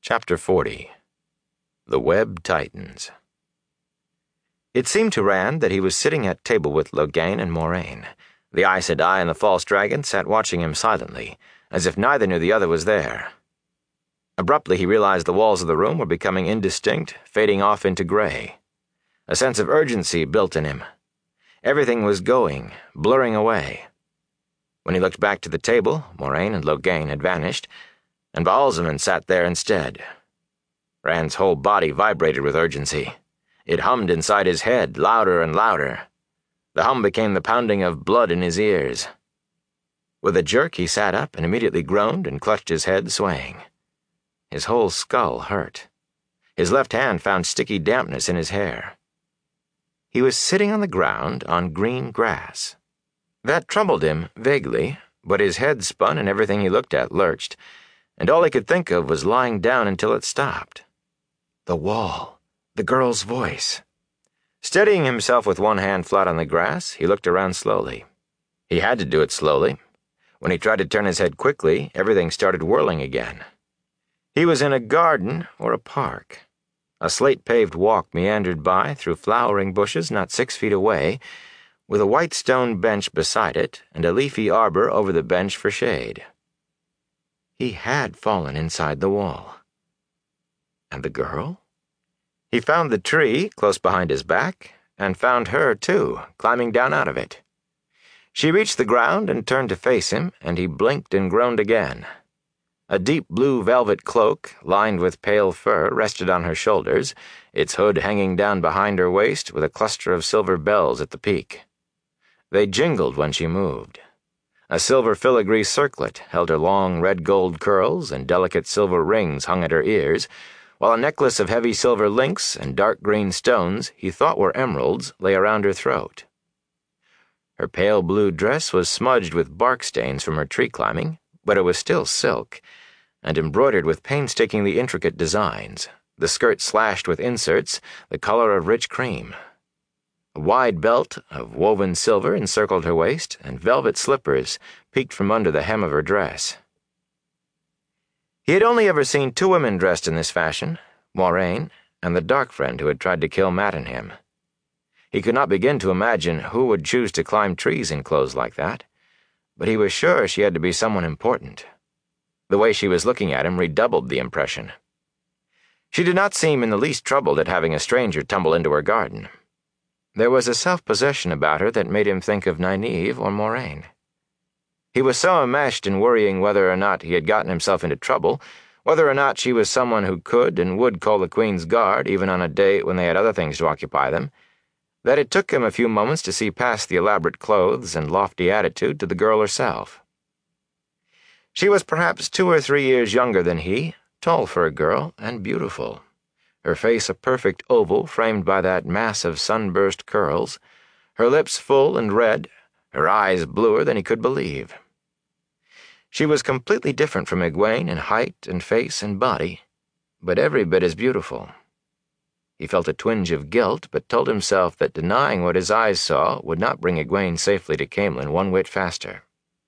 Chapter 40. The Webb Tightens. It seemed to Rand that he was sitting at table with Logain and Moraine. The Aes Sedai and the false dragon sat watching him silently, as if neither knew the other was there. Abruptly he realized the walls of the room were becoming indistinct, fading off into gray. A sense of urgency built in him. Everything was going, blurring away. When he looked back to the table, Moraine and Logain had vanished, and Baalzamon sat there instead. Rand's whole body vibrated with urgency. It hummed inside his head, louder and louder. The hum became the pounding of blood in his ears. With a jerk, he sat up and immediately groaned and clutched his head, swaying. His whole skull hurt. His left hand found sticky dampness in his hair. He was sitting on the ground on green grass. That troubled him vaguely, but his head spun and everything he looked at lurched, and all he could think of was lying down until it stopped. The wall. The girl's voice. Steadying himself with one hand flat on the grass, he looked around slowly. He had to do it slowly. When he tried to turn his head quickly, everything started whirling again. He was in a garden or a park. A slate-paved walk meandered by through flowering bushes not 6 feet away, with a white stone bench beside it and a leafy arbor over the bench for shade. He had fallen inside the wall. And the girl? He found the tree close behind his back, and found her, too, climbing down out of it. She reached the ground and turned to face him, and he blinked and groaned again. A deep blue velvet cloak, lined with pale fur, rested on her shoulders, its hood hanging down behind her waist with a cluster of silver bells at the peak. They jingled when she moved. A silver filigree circlet held her long red-gold curls, and delicate silver rings hung at her ears, while a necklace of heavy silver links and dark green stones he thought were emeralds lay around her throat. Her pale blue dress was smudged with bark stains from her tree climbing, but it was still silk, and embroidered with painstakingly intricate designs, the skirt slashed with inserts the color of rich cream. A wide belt of woven silver encircled her waist, and velvet slippers peeked from under the hem of her dress. He had only ever seen 2 women dressed in this fashion, Moraine and the dark friend who had tried to kill Matt and him. He could not begin to imagine who would choose to climb trees in clothes like that, but he was sure she had to be someone important. The way she was looking at him redoubled the impression. She did not seem in the least troubled at having a stranger tumble into her garden. There was a self-possession about her that made him think of Nynaeve or Moraine. He was so enmeshed in worrying whether or not he had gotten himself into trouble, whether or not she was someone who could and would call the Queen's Guard even on a day when they had other things to occupy them, that it took him a few moments to see past the elaborate clothes and lofty attitude to the girl herself. She was perhaps 2 or 3 years younger than he, tall for a girl, and beautiful. Her face a perfect oval framed by that mass of sunburst curls, her lips full and red, her eyes bluer than he could believe. She was completely different from Egwene in height and face and body, but every bit as beautiful. He felt a twinge of guilt, but told himself that denying what his eyes saw would not bring Egwene safely to Caemlyn one whit faster.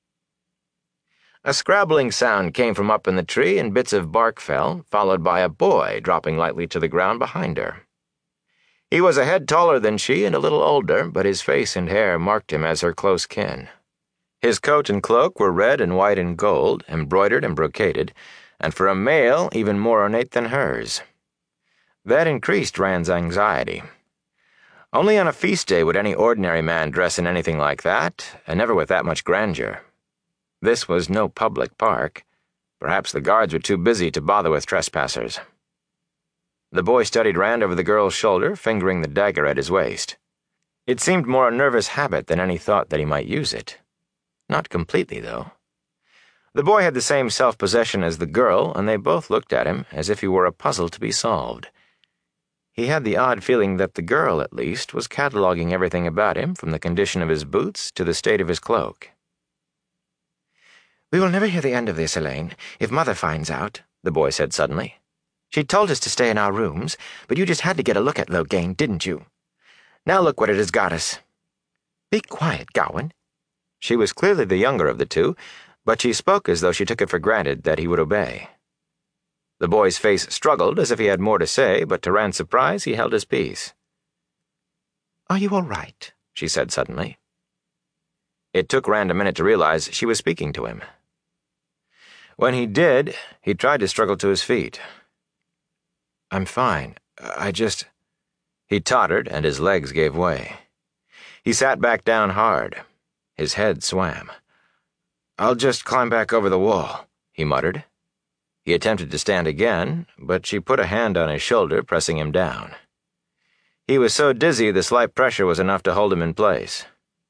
A scrabbling sound came from up in the tree, and bits of bark fell, followed by a boy dropping lightly to the ground behind her. He was a head taller than she and a little older, but his face and hair marked him as her close kin. His coat and cloak were red and white and gold, embroidered and brocaded, and for a male even more ornate than hers. That increased Rand's anxiety. Only on a feast day would any ordinary man dress in anything like that, and never with that much grandeur. This was no public park. Perhaps the guards were too busy to bother with trespassers. The boy studied Rand over the girl's shoulder, fingering the dagger at his waist. It seemed more a nervous habit than any thought that he might use it. Not completely, though. The boy had the same self-possession as the girl, and they both looked at him as if he were a puzzle to be solved. He had the odd feeling that the girl, at least, was cataloging everything about him, from the condition of his boots to the state of his cloak. "We will never hear the end of this, Elaine, if Mother finds out," the boy said suddenly. "She told us to stay in our rooms, but you just had to get a look at Logain, didn't you? Now look what it has got us." "Be quiet, Gawain." She was clearly the younger of the 2, but she spoke as though she took it for granted that he would obey. The boy's face struggled as if he had more to say, but to Rand's surprise, he held his peace. "Are you all right?" she said suddenly. It took Rand a minute to realize she was speaking to him. When he did, he tried to struggle to his feet. "I'm fine. I just—" He tottered, and his legs gave way. He sat back down hard. His head swam. "I'll just climb back over the wall," he muttered. He attempted to stand again, but she put a hand on his shoulder, pressing him down. He was so dizzy the slight pressure was enough to hold him in place.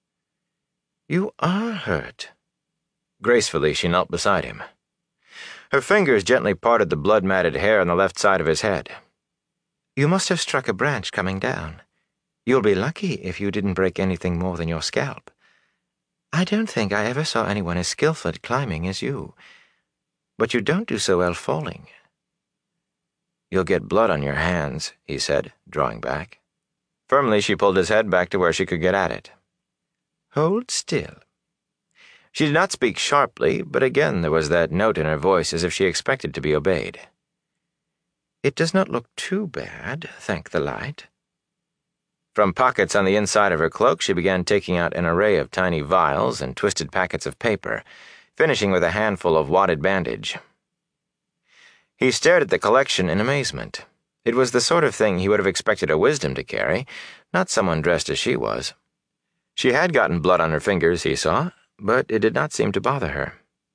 "You are hurt." Gracefully, she knelt beside him. Her fingers gently parted the blood-matted hair on the left side of his head. "You must have struck a branch coming down. You'll be lucky if you didn't break anything more than your scalp. I don't think I ever saw anyone as skillful at climbing as you. But you don't do so well falling." "You'll get blood on your hands," he said, drawing back. Firmly, she pulled his head back to where she could get at it. "Hold still." She did not speak sharply, but again there was that note in her voice as if she expected to be obeyed. "It does not look too bad, thank the light." From pockets on the inside of her cloak, she began taking out an array of tiny vials and twisted packets of paper, finishing with a handful of wadded bandage. He stared at the collection in amazement. It was the sort of thing he would have expected a wisdom to carry, not someone dressed as she was. She had gotten blood on her fingers, he saw, but it did not seem to bother her.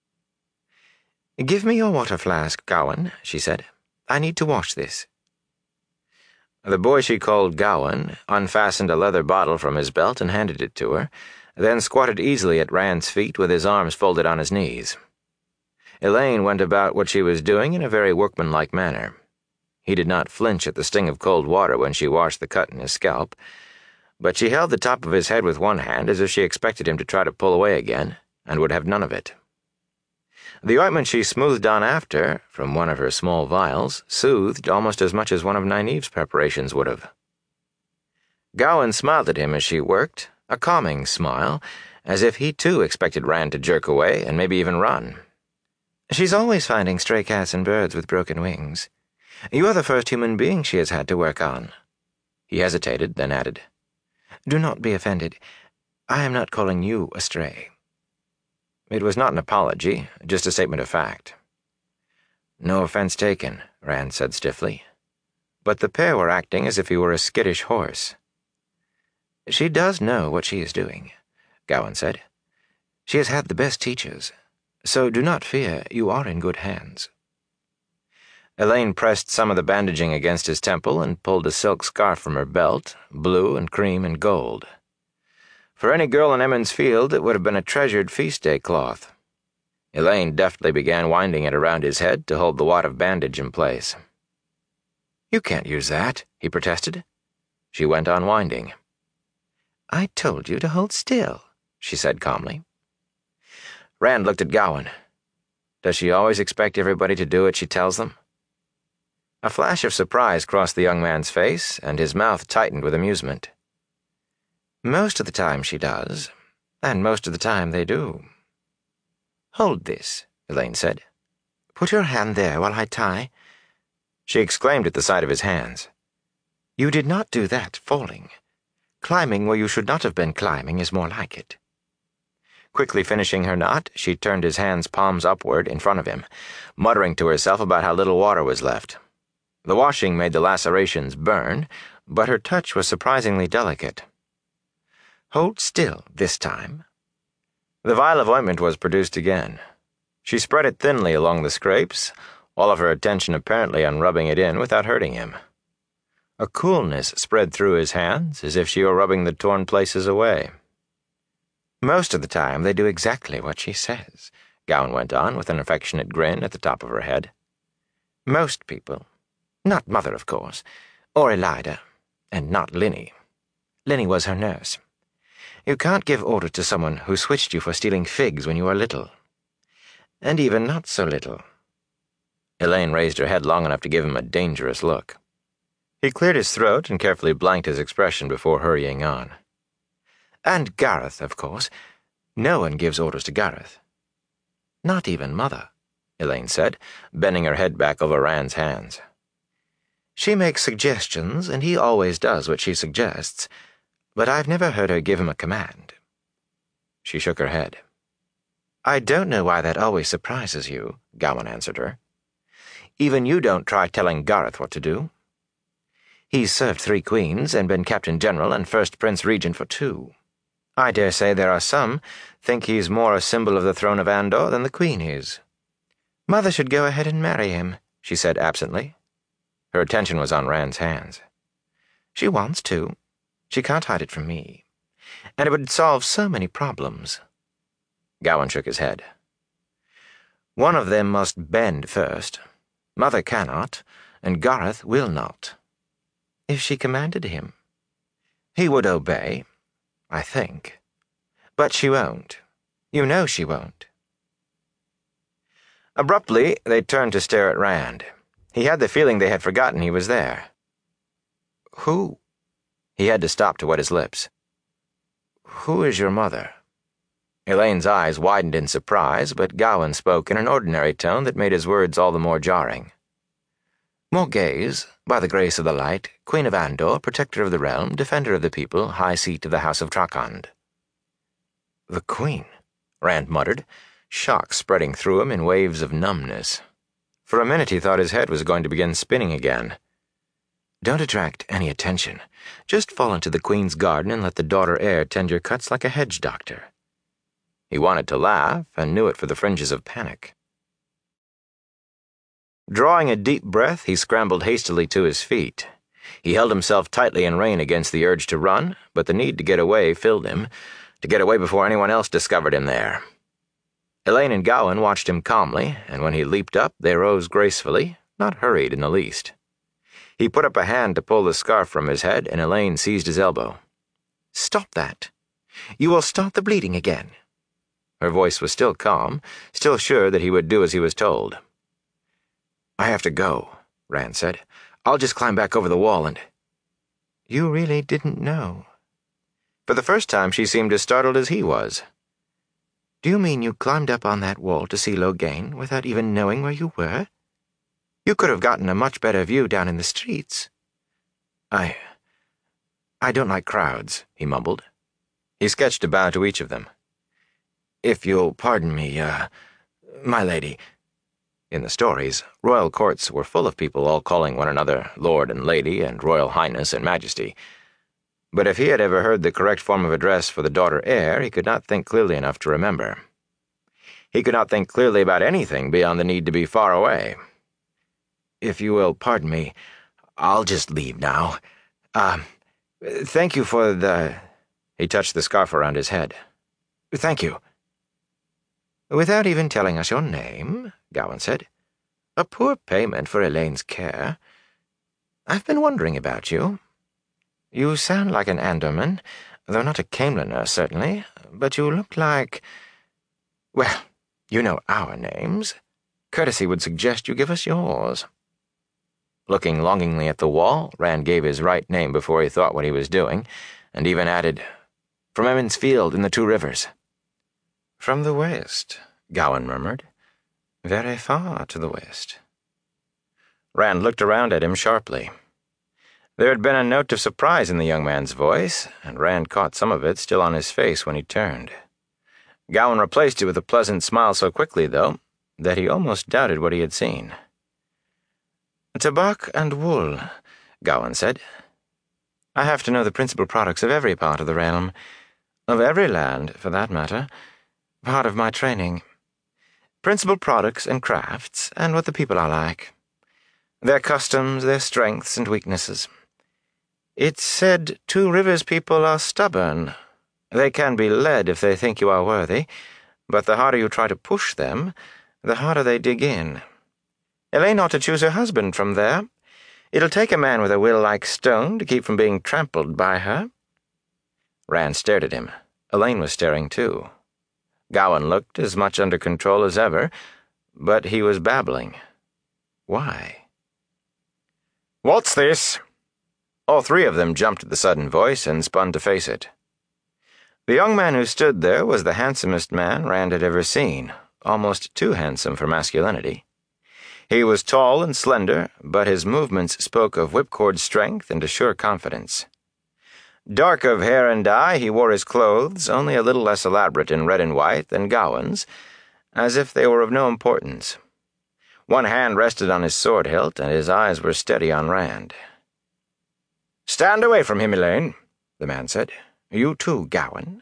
"Give me your water flask, Gawain," she said. "I need to wash this." The boy she called Gawain unfastened a leather bottle from his belt and handed it to her, then squatted easily at Rand's feet with his arms folded on his knees. Elaine went about what she was doing in a very workmanlike manner. He did not flinch at the sting of cold water when she washed the cut in his scalp, but she held the top of his head with one hand as if she expected him to try to pull away again, and would have none of it. The ointment she smoothed on after, from one of her small vials, soothed almost as much as one of Nynaeve's preparations would have. Gawain smiled at him as she worked, a calming smile, as if he too expected Rand to jerk away and maybe even run. "She's always finding stray cats and birds with broken wings. You are the first human being she has had to work on." He hesitated, then added, "Do not be offended. I am not calling you a stray." It was not an apology, just a statement of fact. "No offense taken," Rand said stiffly. But the pair were acting as if he were a skittish horse. "She does know what she is doing," Gawain said. "She has had the best teachers, so do not fear, you are in good hands." Elaine pressed some of the bandaging against his temple and pulled a silk scarf from her belt, blue and cream and gold. For any girl in Emond's Field, it would have been a treasured feast day cloth. Elaine deftly began winding it around his head to hold the wad of bandage in place. "You can't use that," he protested. She went on winding. "I told you to hold still," she said calmly. Rand looked at Gawain. Does she always expect everybody to do what she tells them? A flash of surprise crossed the young man's face, and his mouth tightened with amusement. "Most of the time she does, and most of the time they do." "Hold this," Elaine said. "Put your hand there while I tie." She exclaimed at the sight of his hands. "You did not do that falling. Climbing where you should not have been climbing is more like it." Quickly finishing her knot, she turned his hands palms upward in front of him, muttering to herself about how little water was left. The washing made the lacerations burn, but her touch was surprisingly delicate. "Hold still this time." The vial of ointment was produced again. She spread it thinly along the scrapes, all of her attention apparently on rubbing it in without hurting him. A coolness spread through his hands, as if she were rubbing the torn places away. "Most of the time they do exactly what she says," Gawain went on with an affectionate grin at the top of her head. "Most people. Not Mother, of course, or Elida, and not Linny. Linny was her nurse. You can't give orders to someone who switched you for stealing figs when you were little. And even not so little." Elaine raised her head long enough to give him a dangerous look. He cleared his throat and carefully blanked his expression before hurrying on. "And Gareth, of course. No one gives orders to Gareth. Not even Mother." Elaine said, bending her head back over Rand's hands. She makes suggestions, and he always does what she suggests, but I've never heard her give him a command. She shook her head. I don't know why that always surprises you, Gowon answered her. Even you don't try telling Gareth what to do. He's served 3 queens and been Captain General and First Prince Regent for 2. I dare say there are some think he's more a symbol of the throne of Andor than the Queen is. Mother should go ahead and marry him, she said absently. Her attention was on Rand's hands. She wants to. She can't hide it from me. And it would solve so many problems. Gowon shook his head. One of them must bend first. Mother cannot, and Gareth will not. If she commanded him, he would obey, I think. But she won't. You know she won't. Abruptly, they turned to stare at Rand. He had the feeling they had forgotten he was there. Who? He had to stop to wet his lips. Who is your mother? Elaine's eyes widened in surprise, but Gowon spoke in an ordinary tone that made his words all the more jarring. Morgheze, by the grace of the light, Queen of Andor, protector of the realm, defender of the people, high seat of the House of Trakand. The Queen, Rand muttered, shock spreading through him in waves of numbness. For a minute he thought his head was going to begin spinning again. Don't attract any attention. Just fall into the Queen's garden and let the daughter heir tend your cuts like a hedge doctor. He wanted to laugh and knew it for the fringes of panic. Drawing a deep breath, he scrambled hastily to his feet. He held himself tightly in rein against the urge to run, but the need to get away filled him, to get away before anyone else discovered him there. Elaine and Gowon watched him calmly, and when he leaped up, they rose gracefully, not hurried in the least. He put up a hand to pull the scarf from his head, and Elaine seized his elbow. Stop that. You will start the bleeding again. Her voice was still calm, still sure that he would do as he was told. I have to go, Rand said. I'll just climb back over the wall and... You really didn't know. For the first time, she seemed as startled as he was. Do you mean you climbed up on that wall to see Logain without even knowing where you were? You could have gotten a much better view down in the streets. I don't like crowds, he mumbled. He sketched a bow to each of them. If you'll pardon me, my lady. In the stories, royal courts were full of people all calling one another Lord and Lady and Royal Highness and Majesty. But if he had ever heard the correct form of address for the daughter heir, he could not think clearly enough to remember. He could not think clearly about anything beyond the need to be far away. If you will pardon me, I'll just leave now. Thank you for the... He touched the scarf around his head. Thank you. Without even telling us your name, Gowon said. A poor payment for Elaine's care. I've been wondering about you. You sound like an Andorman, though not a Caemliner, certainly, but you look like... Well, you know our names. Courtesy would suggest you give us yours. Looking longingly at the wall, Rand gave his right name before he thought what he was doing, and even added, From Emond's Field in the Two Rivers. From the west, Gowon murmured. Very far to the west. Rand looked around at him sharply. There had been a note of surprise in the young man's voice, and Rand caught some of it still on his face when he turned. Gowon replaced it with a pleasant smile so quickly, though, that he almost doubted what he had seen. Tobacco and wool, Gowon said. I have to know the principal products of every part of the realm, of every land, for that matter. Part of my training. Principal products and crafts, and what the people are like. Their customs, their strengths and weaknesses. It's said Two Rivers people are stubborn. They can be led if they think you are worthy, but the harder you try to push them, the harder they dig in. Elaine ought to choose her husband from there. It'll take a man with a will like stone to keep from being trampled by her. Rand stared at him. Elaine was staring too. Gowon looked as much under control as ever, but he was babbling. Why? What's this? All 3 of them jumped at the sudden voice and spun to face it. The young man who stood there was the handsomest man Rand had ever seen, almost too handsome for masculinity. He was tall and slender, but his movements spoke of whipcord strength and a sure confidence. Dark of hair and dye, he wore his clothes, only a little less elaborate in red and white than Gawain's, as if they were of no importance. One hand rested on his sword hilt, and his eyes were steady on Rand. "Stand away from him, Elaine," the man said. "You too, Gawain."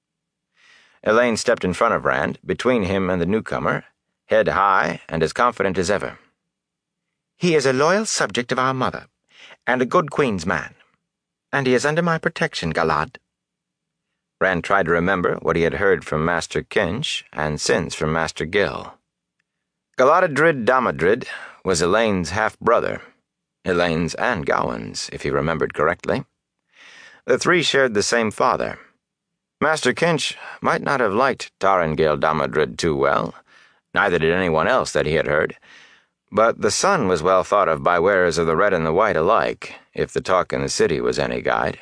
Elaine stepped in front of Rand, between him and the newcomer, head high and as confident as ever. "He is a loyal subject of our mother, and a good Queen's man, and he is under my protection, Galad." Rand tried to remember what he had heard from Master Kinch and since from Master Gil. Galadriel Damadrid was Elaine's half-brother, Elaine's and Gawain's, if he remembered correctly. The three shared the same father. Master Kinch might not have liked Tarangail Damadrid too well, neither did anyone else that he had heard, but the son was well thought of by wearers of the red and the white alike, if the talk in the city was any guide.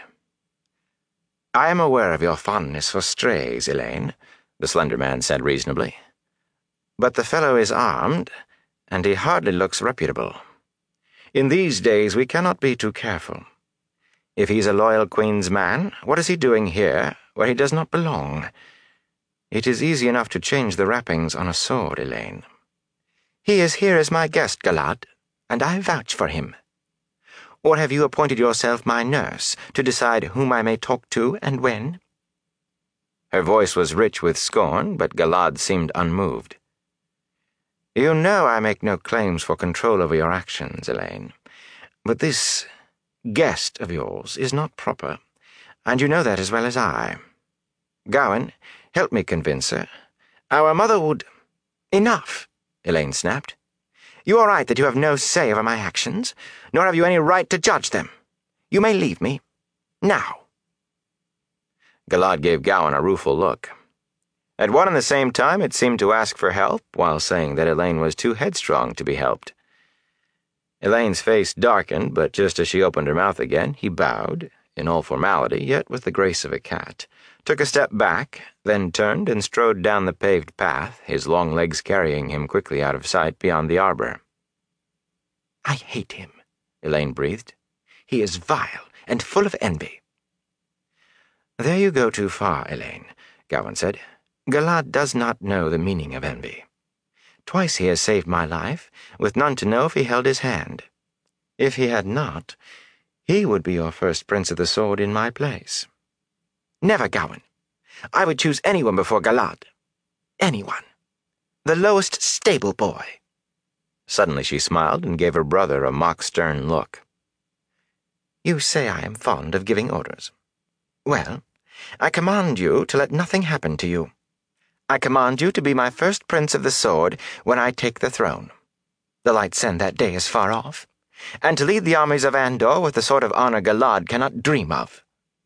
"I am aware of your fondness for strays, Elaine," the slender man said reasonably. "But the fellow is armed, and he hardly looks reputable. In these days we cannot be too careful. If he's a loyal Queen's man, what is he doing here, where he does not belong? It is easy enough to change the wrappings on a sword, Elaine." "He is here as my guest, Galad, and I vouch for him. Or have you appointed yourself my nurse to decide whom I may talk to and when?" Her voice was rich with scorn, but Galad seemed unmoved. "You know I make no claims for control over your actions, Elaine, but this guest of yours is not proper, and you know that as well as I. Gawain, help me convince her. Our mother would—" "Enough," Elaine snapped. "You are right that you have no say over my actions, nor have you any right to judge them. You may leave me. Now." Galad gave Gawain a rueful look. At one and the same time it seemed to ask for help, while saying that Elaine was too headstrong to be helped. Elaine's face darkened, but just as she opened her mouth again, he bowed, in all formality, yet with the grace of a cat, took a step back, then turned and strode down the paved path, his long legs carrying him quickly out of sight beyond the arbor. "I hate him," Elaine breathed. "He is vile and full of envy." "There you go too far, Elaine," Gawain said. "Galad does not know the meaning of envy. Twice he has saved my life, with none to know if he held his hand. If he had not, he would be your first Prince of the Sword in my place." "Never, Gawain. I would choose anyone before Galad. Anyone. The lowest stable boy." Suddenly she smiled and gave her brother a mock-stern look. "You say I am fond of giving orders. Well, I command you to let nothing happen to you. I command you to be my first Prince of the Sword when I take the throne. The light's end that day is far off, and to lead the armies of Andor with the sort of honor Galad cannot dream of."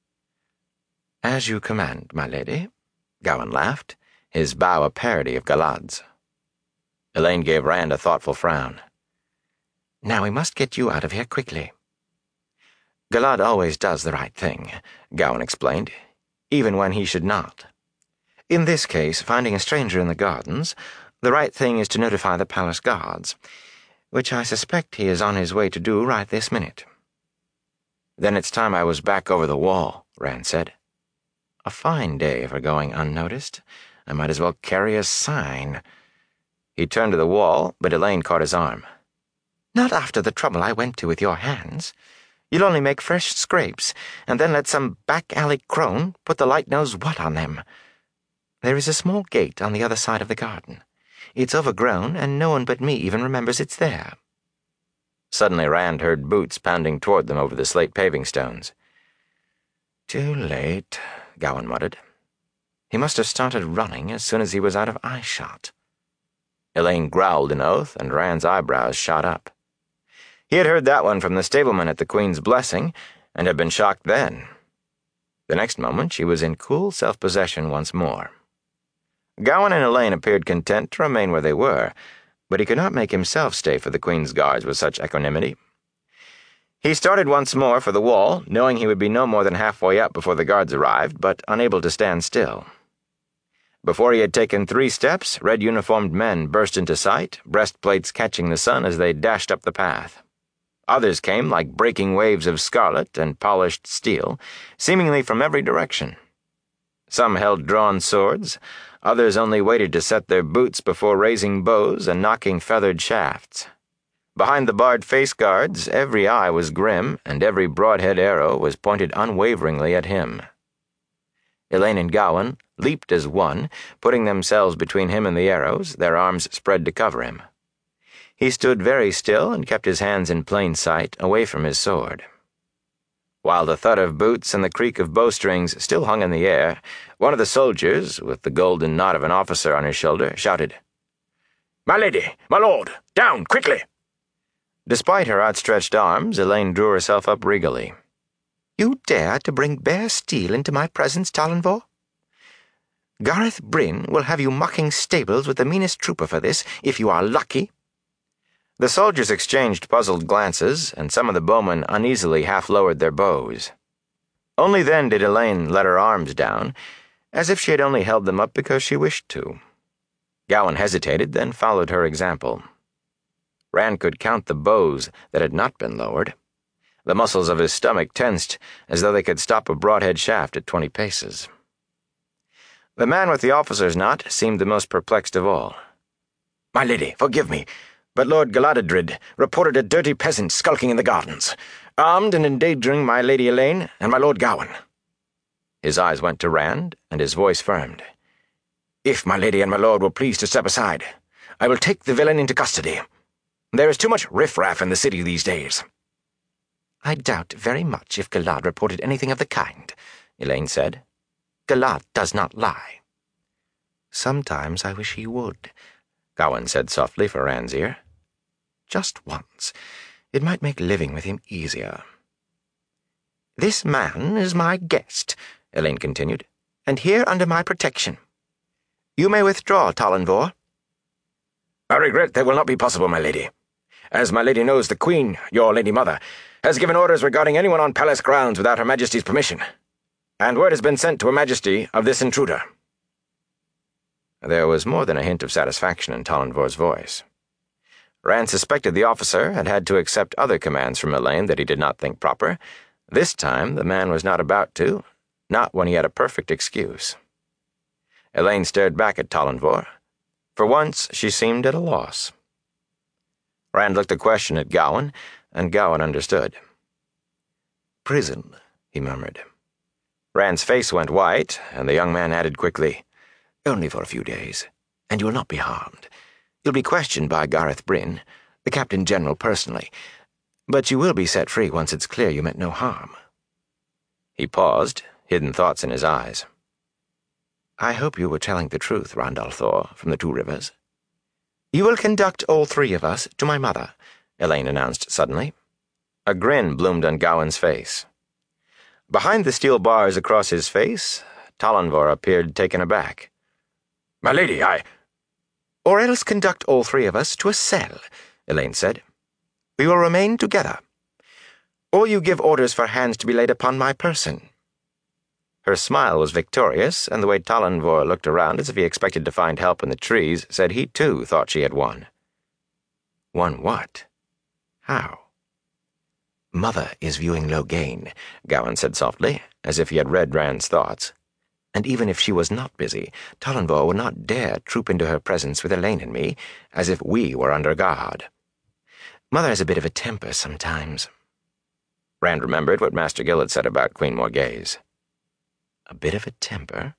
"As you command, my lady," Gawain laughed, his bow a parody of Galad's. Elaine gave Rand a thoughtful frown. "Now we must get you out of here quickly." "Galad always does the right thing," Gawain explained, "even when he should not. In this case, finding a stranger in the gardens, the right thing is to notify the palace guards, which I suspect he is on his way to do right this minute." "Then it's time I was back over the wall," Rand said. "A fine day for going unnoticed. I might as well carry a sign." He turned to the wall, but Elaine caught his arm. "Not after the trouble I went to with your hands. You'll only make fresh scrapes, and then let some back-alley crone put the light-knows-what on them. There is a small gate on the other side of the garden. It's overgrown, and no one but me even remembers it's there." Suddenly Rand heard boots pounding toward them over the slate paving stones. "Too late," Gawain muttered. "He must have started running as soon as he was out of eyeshot." Elaine growled an oath, and Rand's eyebrows shot up. He had heard that one from the stableman at the Queen's blessing, and had been shocked then. The next moment she was in cool self-possession once more. Gawain and Elaine appeared content to remain where they were, but he could not make himself stay for the Queen's guards with such equanimity. He started once more for the wall, knowing he would be no more than halfway up before the guards arrived, but unable to stand still. Before he had taken 3 steps, red-uniformed men burst into sight, breastplates catching the sun as they dashed up the path. Others came like breaking waves of scarlet and polished steel, seemingly from every direction. Some held drawn swords, others only waited to set their boots before raising bows and knocking feathered shafts. Behind the barred face guards, every eye was grim, and every broadhead arrow was pointed unwaveringly at him. Elaine and Gawain leaped as one, putting themselves between him and the arrows, their arms spread to cover him. He stood very still and kept his hands in plain sight, away from his sword. While the thud of boots and the creak of bowstrings still hung in the air, one of the soldiers, with the golden knot of an officer on his shoulder, shouted, "My lady, my lord, down, quickly!" Despite her outstretched arms, Elaine drew herself up regally. "You dare to bring bare steel into my presence, Talonvor? Gareth Bryn will have you mucking stables with the meanest trooper for this, if you are lucky." The soldiers exchanged puzzled glances, and some of the bowmen uneasily half-lowered their bows. Only then did Elaine let her arms down, as if she had only held them up because she wished to. Gawain hesitated, then followed her example. Rand could count the bows that had not been lowered. The muscles of his stomach tensed, as though they could stop a broadhead shaft at 20 paces. The man with the officer's knot seemed the most perplexed of all. "My lady, forgive me, but Lord Galadadrid reported a dirty peasant skulking in the gardens, armed and endangering my Lady Elaine and my Lord Gawain." His eyes went to Rand, and his voice firmed. "If my lady and my lord will please to step aside, I will take the villain into custody. There is too much riffraff in the city these days." "I doubt very much if Galad reported anything of the kind," Elaine said. "Galad does not lie." "Sometimes I wish he would," Gawain said softly for Rand's ear. "Just once. It might make living with him easier." "This man is my guest," Elaine continued, "and here under my protection. You may withdraw, Talonvor." "I regret that will not be possible, my lady. As my lady knows, the Queen, your Lady Mother, has given orders regarding anyone on palace grounds without Her Majesty's permission, and word has been sent to Her Majesty of this intruder." There was more than a hint of satisfaction in Talonvor's voice. Rand suspected the officer had had to accept other commands from Elaine that he did not think proper. This time the man was not about to, not when he had a perfect excuse. Elaine stared back at Talonvor. For once she seemed at a loss. Rand looked a question at Gawain, and Gawain understood. "Prison," he murmured. Rand's face went white, and the young man added quickly, "Only for a few days, and you will not be harmed. You'll be questioned by Gareth Bryn, the Captain General personally, but you will be set free once it's clear you meant no harm." He paused, hidden thoughts in his eyes. "I hope you were telling the truth, Randall Thor, from the Two Rivers." "You will conduct all 3 of us to my mother," Elaine announced suddenly. A grin bloomed on Gawain's face. Behind the steel bars across his face, Talonvor appeared taken aback. "My lady, I—" "Or else conduct all 3 of us to a cell," Elaine said. "We will remain together. Or you give orders for hands to be laid upon my person." Her smile was victorious, and the way Talonvor looked around as if he expected to find help in the trees said he, too, thought she had won. "Won what? How?" "Mother is viewing Loghain," Gawain said softly, as if he had read Rand's thoughts. "And even if she was not busy, Talonvor would not dare troop into her presence with Elaine and me, as if we were under guard. Mother has a bit of a temper sometimes." Rand remembered what Master Gill had said about Queen Morghese. A bit of a temper?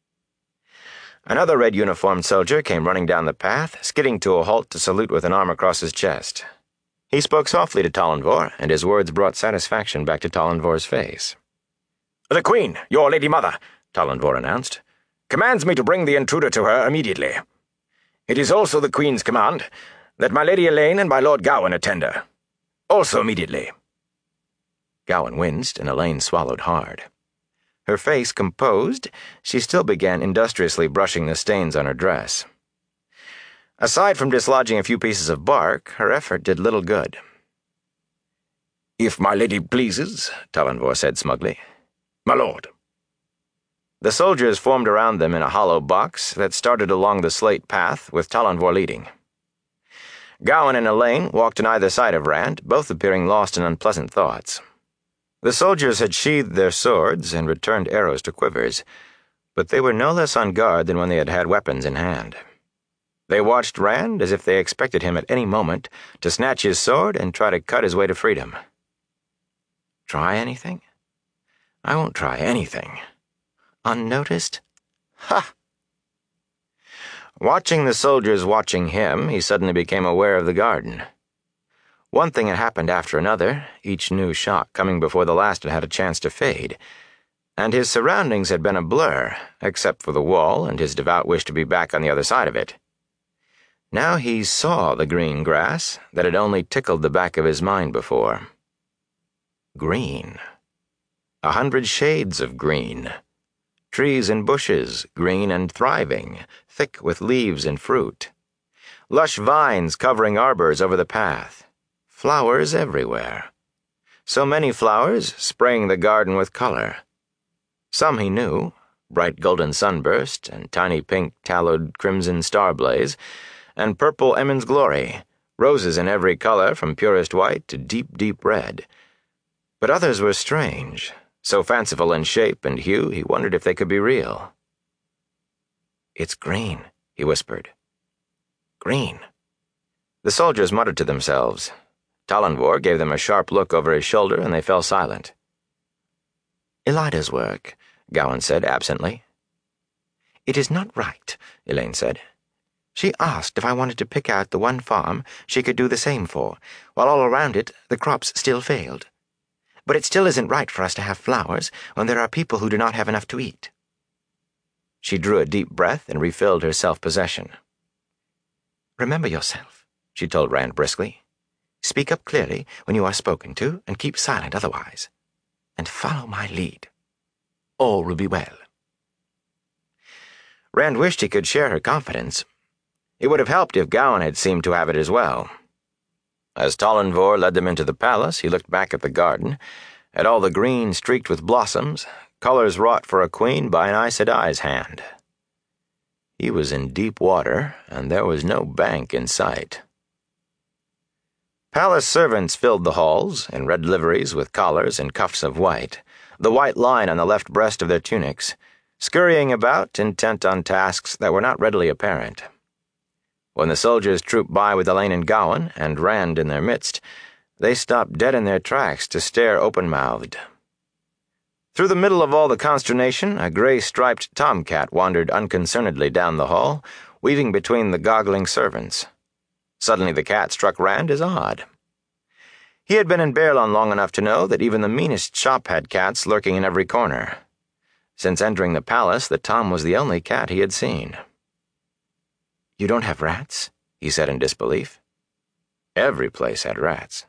Another red-uniformed soldier came running down the path, skidding to a halt to salute with an arm across his chest. He spoke softly to Talonvor, and his words brought satisfaction back to Talonvor's face. "The Queen, your Lady Mother," Talonvor announced, "commands me to bring the intruder to her immediately. It is also the Queen's command that my Lady Elaine and my Lord Gawain attend her. Also immediately." Gawain winced, and Elaine swallowed hard. Her face composed, she still began industriously brushing the stains on her dress. Aside from dislodging a few pieces of bark, her effort did little good. "If my lady pleases," Talonvor said smugly. "My lord." The soldiers formed around them in a hollow box that started along the slate path, with Talonvor leading. Gowan and Elaine walked on either side of Rand, both appearing lost in unpleasant thoughts. The soldiers had sheathed their swords and returned arrows to quivers, but they were no less on guard than when they had had weapons in hand. They watched Rand as if they expected him at any moment to snatch his sword and try to cut his way to freedom. Try anything? I won't try anything. Unnoticed? Ha! Watching the soldiers watching him, he suddenly became aware of the garden. One thing had happened after another, each new shock coming before the last had had a chance to fade, and his surroundings had been a blur, except for the wall and his devout wish to be back on the other side of it. Now he saw the green grass that had only tickled the back of his mind before. Green. 100 shades of green. Trees and bushes, green and thriving, thick with leaves and fruit. Lush vines covering arbors over the path. Flowers everywhere. So many flowers, spraying the garden with color. Some he knew, bright golden sunburst, and tiny pink tallowed crimson starblaze, and purple Emond's glory, roses in every color from purest white to deep, deep red. But others were strange, so fanciful in shape and hue he wondered if they could be real. "It's green," he whispered. "Green." The soldiers muttered to themselves. Talonvor gave them a sharp look over his shoulder, and they fell silent. "Elida's work," Gowan said absently. "It is not right," Elaine said. "She asked if I wanted to pick out the one farm she could do the same for, while all around it the crops still failed. But it still isn't right for us to have flowers when there are people who do not have enough to eat." She drew a deep breath and refilled her self-possession. "Remember yourself," she told Rand briskly. "Speak up clearly when you are spoken to, and keep silent otherwise. And follow my lead. All will be well." Rand wished he could share her confidence. It would have helped if Gowan had seemed to have it as well. As Talonvor led them into the palace, he looked back at the garden, at all the green streaked with blossoms, colors wrought for a queen by an Aes Sedai's hand. He was in deep water, and there was no bank in sight. Palace servants filled the halls, in red liveries with collars and cuffs of white, the white line on the left breast of their tunics, scurrying about, intent on tasks that were not readily apparent. When the soldiers trooped by with Elaine and Gowan, and Rand in their midst, they stopped dead in their tracks to stare open-mouthed. Through the middle of all the consternation, a gray-striped tomcat wandered unconcernedly down the hall, weaving between the goggling servants. Suddenly the cat struck Rand as odd. He had been in Baerlon long enough to know that even the meanest shop had cats lurking in every corner. Since entering the palace, the tom was the only cat he had seen. "You don't have rats?" he said in disbelief. Every place had rats.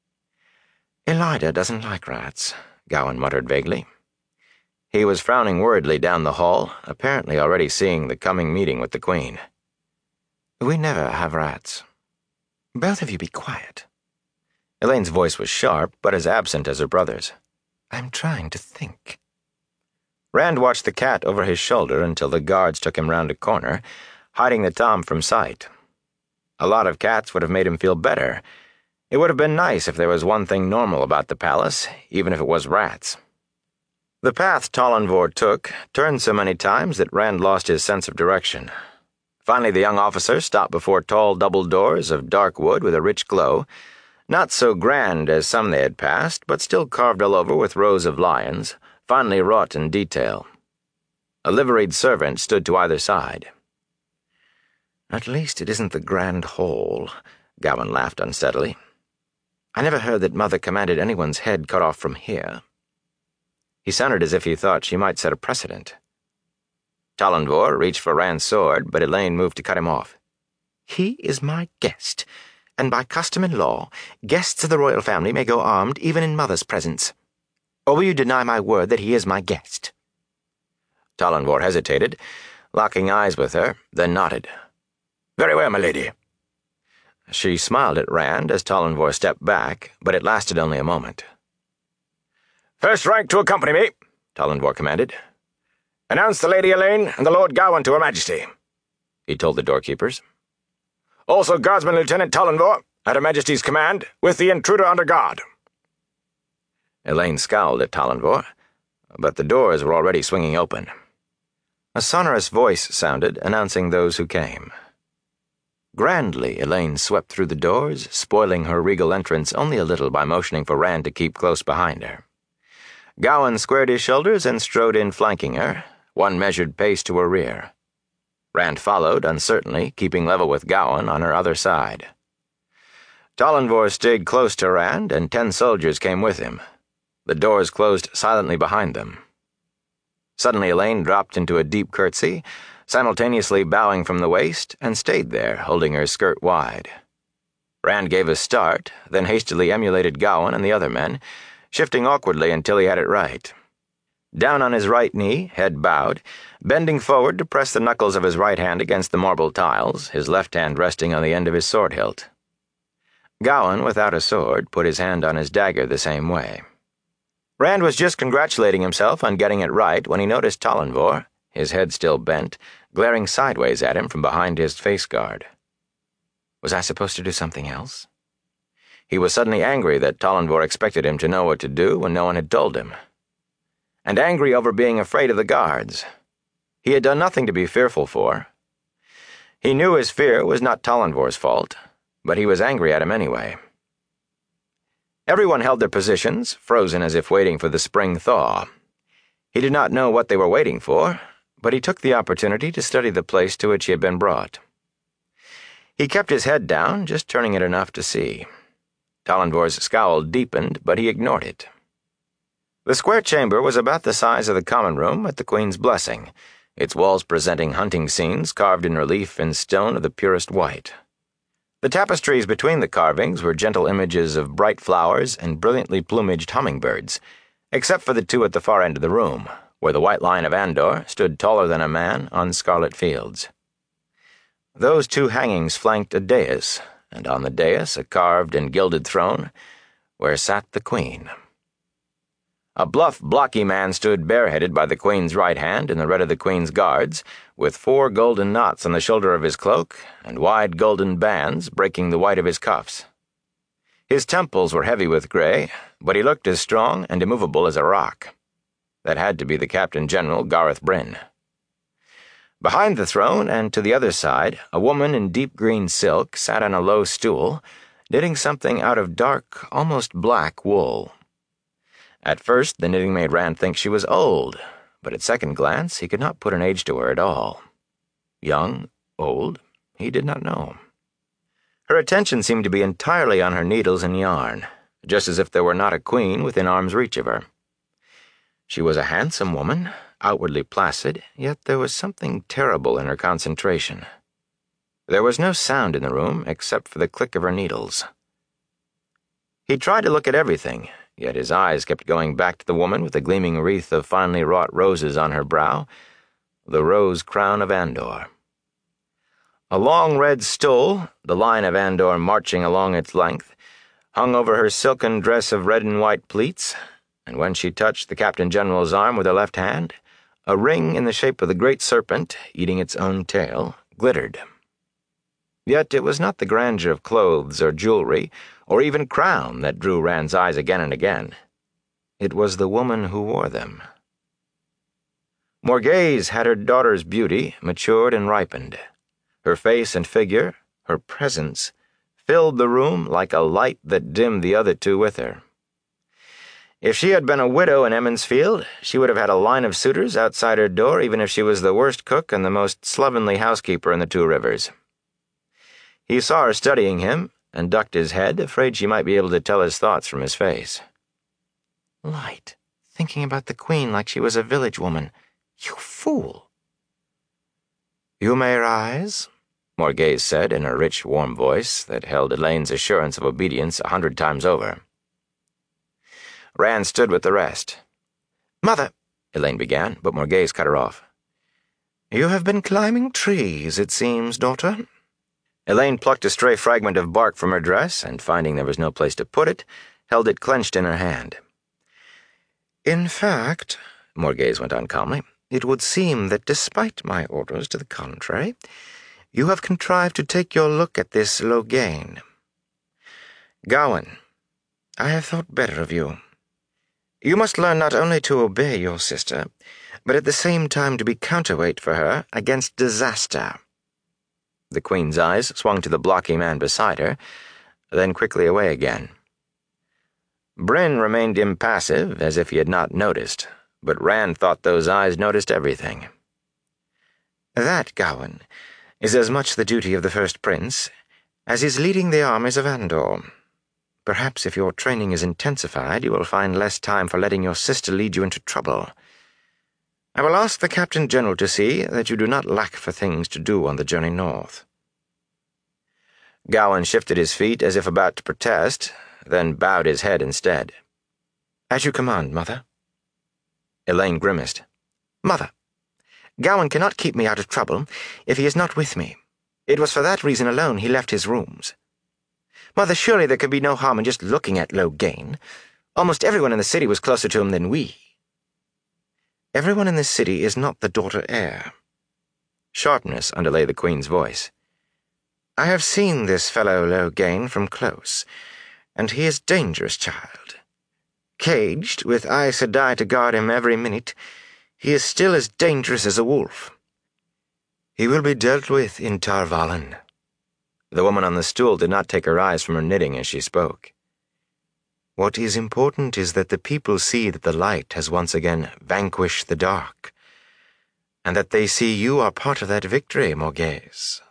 "Elida doesn't like rats," Gowan muttered vaguely. He was frowning worriedly down the hall, apparently already seeing the coming meeting with the Queen. "We never have rats. Both of you be quiet." Elaine's voice was sharp, but as absent as her brother's. "I'm trying to think." Rand watched the cat over his shoulder until the guards took him round a corner, hiding the tom from sight. A lot of cats would have made him feel better. It would have been nice if there was one thing normal about the palace, even if it was rats. The path Talonvor took turned so many times that Rand lost his sense of direction. Finally the young officer stopped before tall double doors of dark wood with a rich glow, not so grand as some they had passed, but still carved all over with rows of lions, finely wrought in detail. A liveried servant stood to either side. "At least it isn't the Grand Hall," Gowan laughed unsteadily. "I never heard that Mother commanded anyone's head cut off from here." He sounded as if he thought she might set a precedent. Talonvor reached for Rand's sword, but Elaine moved to cut him off. "He is my guest, and by custom and law, guests of the royal family may go armed even in Mother's presence. Or will you deny my word that he is my guest?" Talonvor hesitated, locking eyes with her, then nodded. "Very well, my lady." She smiled at Rand as Talonvor stepped back, but it lasted only a moment. "First rank to accompany me," Talonvor commanded. Announce the Lady Elaine and the Lord Gawain to Her Majesty, he told the doorkeepers. Also Guardsman Lieutenant Tallenvor, at Her Majesty's command, with the intruder under guard. Elaine scowled at Tallenvor, but the doors were already swinging open. A sonorous voice sounded, announcing those who came. Grandly, Elaine swept through the doors, spoiling her regal entrance only a little by motioning for Rand to keep close behind her. Gawain squared his shoulders and strode in flanking her, one measured pace to her rear. Rand followed, uncertainly, keeping level with Gawain on her other side. Tallenvor stayed close to Rand, and 10 soldiers came with him. The doors closed silently behind them. Suddenly Elaine dropped into a deep curtsy, simultaneously bowing from the waist, and stayed there, holding her skirt wide. Rand gave a start, then hastily emulated Gawain and the other men, shifting awkwardly until he had it right. Down on his right knee, head bowed, bending forward to press the knuckles of his right hand against the marble tiles, his left hand resting on the end of his sword hilt. Gawain, without a sword, put his hand on his dagger the same way. Rand was just congratulating himself on getting it right when he noticed Tallenvor, his head still bent, glaring sideways at him from behind his face guard. Was I supposed to do something else? He was suddenly angry that Tallenvor expected him to know what to do when no one had told him. And angry over being afraid of the guards. He had done nothing to be fearful for. He knew his fear was not Tallenvor's fault, but he was angry at him anyway. Everyone held their positions, frozen as if waiting for the spring thaw. He did not know what they were waiting for, but he took the opportunity to study the place to which he had been brought. He kept his head down, just turning it enough to see. Tallenvor's scowl deepened, but he ignored it. The square chamber was about the size of the common room at the Queen's blessing, its walls presenting hunting scenes carved in relief in stone of the purest white. The tapestries between the carvings were gentle images of bright flowers and brilliantly plumaged hummingbirds, except for the 2 at the far end of the room, where the White Lion of Andor stood taller than a man on scarlet fields. Those 2 hangings flanked a dais, and on the dais a carved and gilded throne, where sat the Queen. A bluff, blocky man stood bareheaded by the Queen's right hand in the red of the Queen's guards, with 4 golden knots on the shoulder of his cloak and wide golden bands breaking the white of his cuffs. His temples were heavy with gray, but he looked as strong and immovable as a rock. That had to be the Captain General Gareth Bryn. Behind the throne and to the other side, a woman in deep green silk sat on a low stool, knitting something out of dark, almost black wool. At first, the knitting made Rand think she was old, but at second glance he could not put an age to her at all. Young, old, he did not know. Her attention seemed to be entirely on her needles and yarn, just as if there were not a queen within arm's reach of her. She was a handsome woman, outwardly placid, yet there was something terrible in her concentration. There was no sound in the room except for the click of her needles. He tried to look at everything, yet his eyes kept going back to the woman with the gleaming wreath of finely wrought roses on her brow, the rose crown of Andor. A long red stole, the line of Andor marching along its length, hung over her silken dress of red and white pleats, and when she touched the Captain General's arm with her left hand, a ring in the shape of the great serpent, eating its own tail, glittered. Yet it was not the grandeur of clothes or jewelry, or even crown, that drew Rand's eyes again and again. It was the woman who wore them. Morghese had her daughter's beauty matured and ripened. Her face and figure, her presence, filled the room like a light that dimmed the other 2 with her. If she had been a widow in Emmonsfield, she would have had a line of suitors outside her door even if she was the worst cook and the most slovenly housekeeper in the 2 Rivers. He saw her studying him, and ducked his head, afraid she might be able to tell his thoughts from his face. Light, thinking about the Queen like she was a village woman. You fool! You may rise, Morghese said in a rich, warm voice that held Elaine's assurance of obedience 100 times over. Rand stood with the rest. Mother, Elaine began, but Morghese cut her off. You have been climbing trees, it seems, daughter. Elaine plucked a stray fragment of bark from her dress, and finding there was no place to put it, held it clenched in her hand. In fact, Morghese went on calmly, it would seem that despite my orders to the contrary, you have contrived to take your look at this Loghain. Gawain, I have thought better of you. You must learn not only to obey your sister, but at the same time to be counterweight for her against disaster." The Queen's eyes swung to the blocky man beside her, then quickly away again. Bryn remained impassive, as if he had not noticed, but Rand thought those eyes noticed everything. "That, Gawain, is as much the duty of the First Prince as is leading the armies of Andor. Perhaps if your training is intensified, you will find less time for letting your sister lead you into trouble. I will ask the Captain General to see that you do not lack for things to do on the journey north." Gawain shifted his feet as if about to protest, then bowed his head instead. "As you command, Mother." Elaine grimaced. "Mother, Gawain cannot keep me out of trouble if he is not with me. It was for that reason alone he left his rooms. Mother, surely there could be no harm in just looking at Loghain. Almost everyone in the city was closer to him than we." "Everyone in the city is not the daughter heir." Sharpness underlay the Queen's voice. "I have seen this fellow Loghain from close, and he is dangerous, child. Caged, with Aes Sedai to guard him every minute, he is still as dangerous as a wolf. He will be dealt with in Tar Valon." The woman on the stool did not take her eyes from her knitting as she spoke. "What is important is that the people see that the light has once again vanquished the dark, and that they see you are part of that victory, Morghese."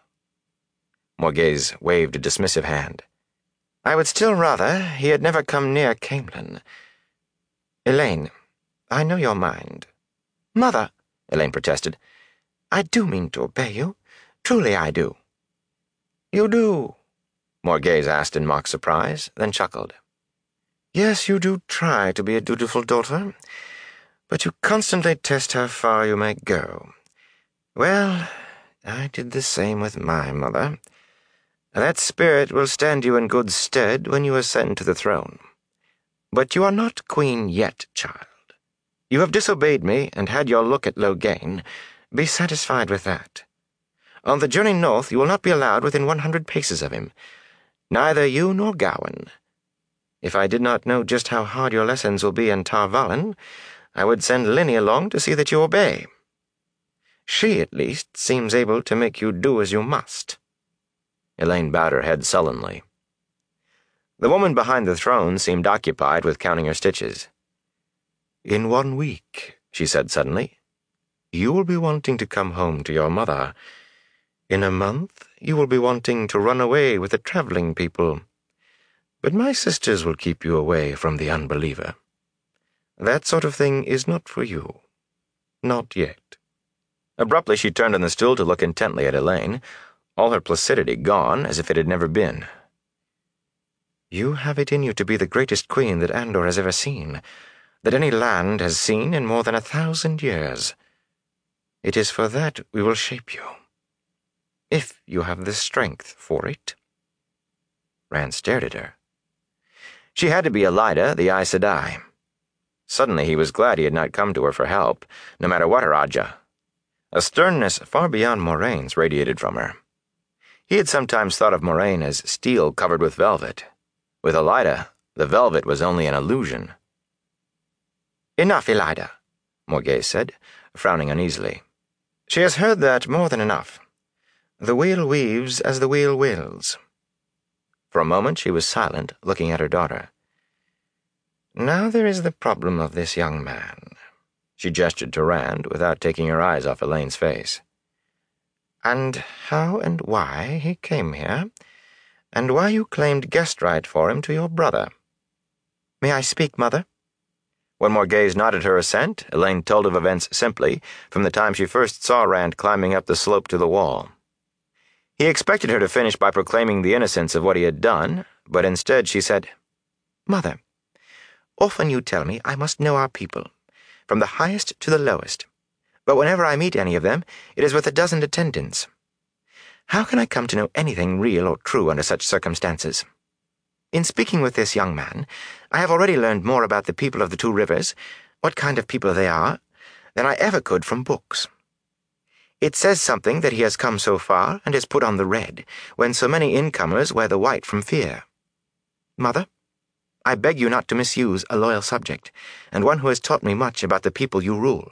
Morghese waved a dismissive hand. "I would still rather he had never come near Caemlyn. Elaine, I know your mind." "Mother," Elaine protested, "I do mean to obey you. Truly I do." "You do?" Morghese asked in mock surprise, then chuckled. "Yes, you do try to be a dutiful daughter, but you constantly test how far you may go. Well, I did the same with my mother. That spirit will stand you in good stead when you ascend to the throne. But you are not queen yet, child. You have disobeyed me and had your look at Loghain. Be satisfied with that. On the journey north you will not be allowed within 100 paces of him. Neither you nor Gawain. If I did not know just how hard your lessons will be in Tar Valon, I would send Lyney along to see that you obey. She, at least, seems able to make you do as you must." Elaine bowed her head sullenly. The woman behind the throne seemed occupied with counting her stitches. "In 1 week," she said suddenly, "you will be wanting to come home to your mother. In a month, you will be wanting to run away with the traveling people. But my sisters will keep you away from the unbeliever. That sort of thing is not for you. Not yet." Abruptly she turned on the stool to look intently at Elaine, all her placidity gone as if it had never been. "You have it in you to be the greatest queen that Andor has ever seen, that any land has seen in more than 1,000 years. It is for that we will shape you. If you have the strength for it." Rand stared at her. She had to be Elaida, the Aes Sedai. Suddenly he was glad he had not come to her for help, no matter what her Ajah. A sternness far beyond Moiraine's radiated from her. He had sometimes thought of Moiraine as steel covered with velvet. With Elaida, the velvet was only an illusion. "Enough, Elaida," Morghese said, frowning uneasily. "She has heard that more than enough. The wheel weaves as the wheel wills." For a moment she was silent, looking at her daughter. "Now there is the problem of this young man." She gestured to Rand without taking her eyes off Elaine's face. "And how and why he came here, and why you claimed guest right for him to your brother. May I speak, Mother?" When Morghese nodded her assent, Elaine told of events simply, from the time she first saw Rand climbing up the slope to the wall. He expected her to finish by proclaiming the innocence of what he had done, but instead she said, "Mother, often you tell me I must know our people, from the highest to the lowest, but whenever I meet any of them, it is with a dozen attendants. How can I come to know anything real or true under such circumstances? In speaking with this young man, I have already learned more about the people of the Two Rivers, what kind of people they are, than I ever could from books. It says something that he has come so far and has put on the red, when so many incomers wear the white from fear. Mother, I beg you not to misuse a loyal subject, and one who has taught me much about the people you rule.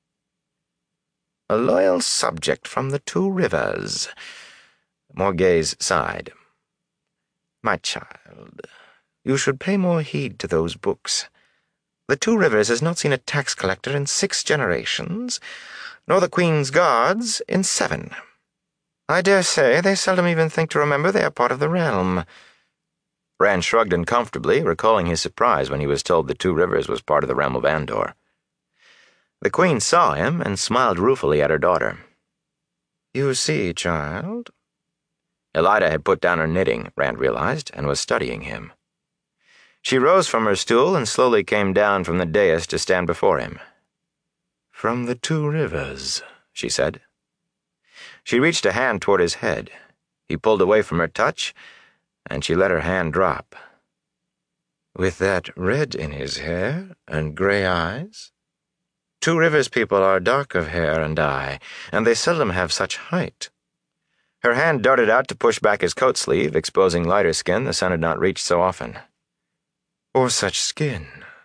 A loyal subject from the Two Rivers. Morghese sighed. My child, you should pay more heed to those books. The Two Rivers has not seen a tax collector in 6 generations, nor the Queen's Guards in 7. I dare say they seldom even think to remember they are part of the realm. Rand shrugged uncomfortably, recalling his surprise when he was told the Two Rivers was part of the realm of Andor. The Queen saw him and smiled ruefully at her daughter. You see, child. Elida had put down her knitting, Rand realized, and was studying him. She rose from her stool and slowly came down from the dais to stand before him. From the Two Rivers, she said. She reached a hand toward his head. He pulled away from her touch, and she let her hand drop. With that red in his hair and gray eyes? Two Rivers people are dark of hair and eye, and they seldom have such height. Her hand darted out to push back his coat sleeve, exposing lighter skin the sun had not reached so often. Or such skin.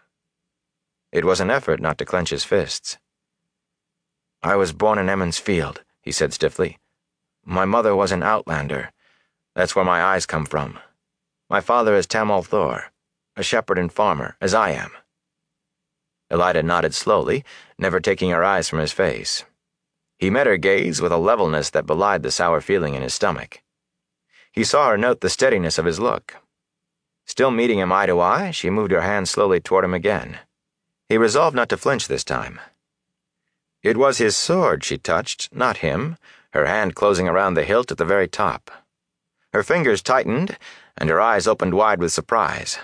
It was an effort not to clench his fists. I was born in Emond's Field, he said stiffly. My mother was an outlander. That's where my eyes come from. My father is Tam Al'Thor, a shepherd and farmer, as I am. Elida nodded slowly, never taking her eyes from his face. He met her gaze with a levelness that belied the sour feeling in his stomach. He saw her note the steadiness of his look. Still meeting him eye to eye, she moved her hand slowly toward him again. He resolved not to flinch this time. It was his sword she touched, not him, her hand closing around the hilt at the very top. Her fingers tightened, and her eyes opened wide with surprise.